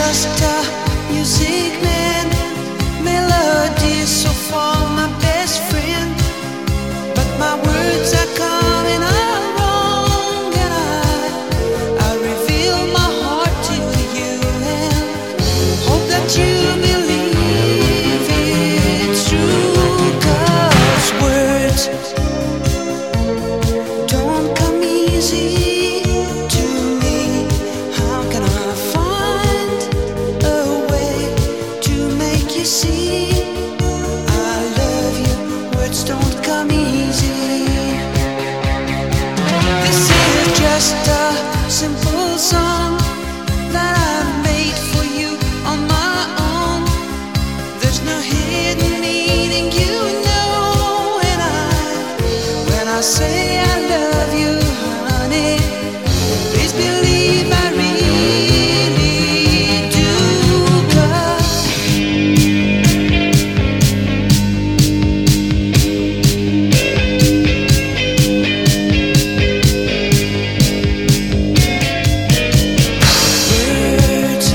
just a music man. Melodies so far my best friend, but my words are coming out wrong, and I reveal my heart to you and hope that you believe it's true. 'Cause words don't come easy to me. How can I find a way to make you see I love you? Words don't come easy. This is just a simple song that I made for you on my own. There's no hidden meaning, you know, and when I say I love you, honey, please believe I really do. 'Cause words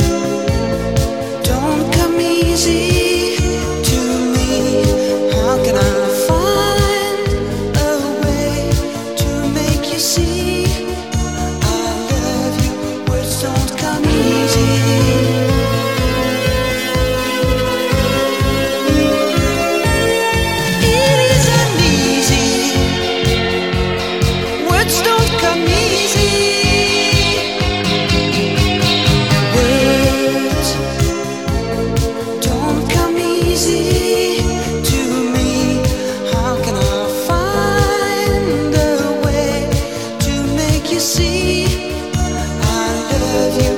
don't come easy to me. How can I find a way to make you see I love you? Words don't come easy. It isn't easy. Words don't come easy. Words don't come easy to me. How can I find a way to make you see I love you?